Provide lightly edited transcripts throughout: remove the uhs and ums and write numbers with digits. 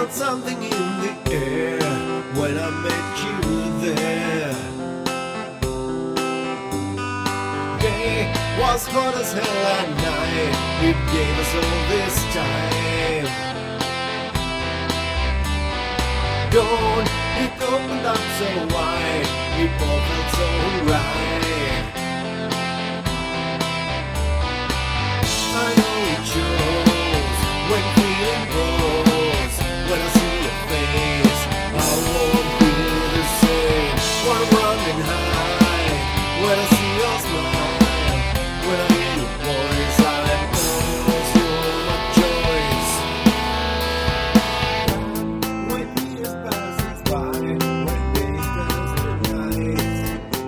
felt something in the air when I met you there. Day was hot as hell at night. It gave us all this time. Dawn, it opened up so wide. It all felt so right. I know it shows when feeling grows. When I see your face, I won't be the same. When I'm running high, when I see your smile, when I hear your voice, I know you're my choice. When years passes by, when days turn to nights,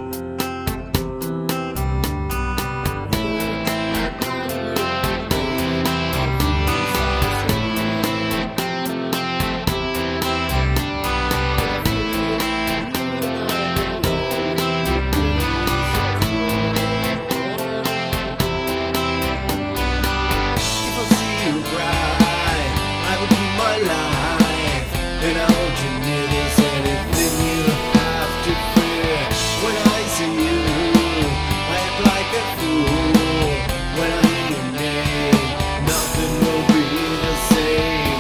and I hold you near. There's anything you have to fear. When I see you, I act like a fool. When I hear your name, nothing will be the same.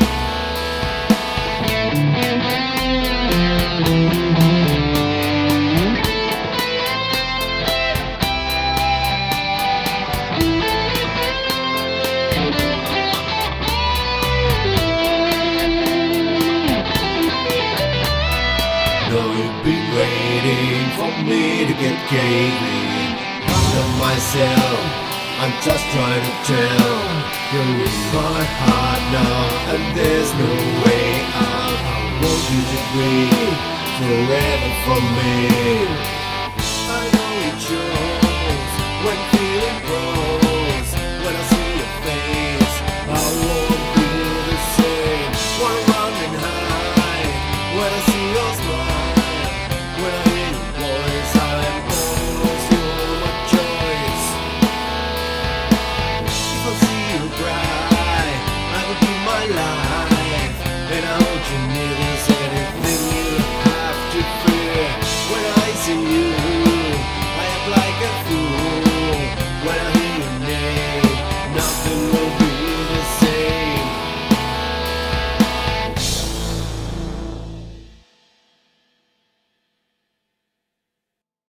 Know you've been waiting for me to get caving. Out of myself, I'm just trying to tell. You're in my heart now, and there's no way out. I want you to breathe forever for me.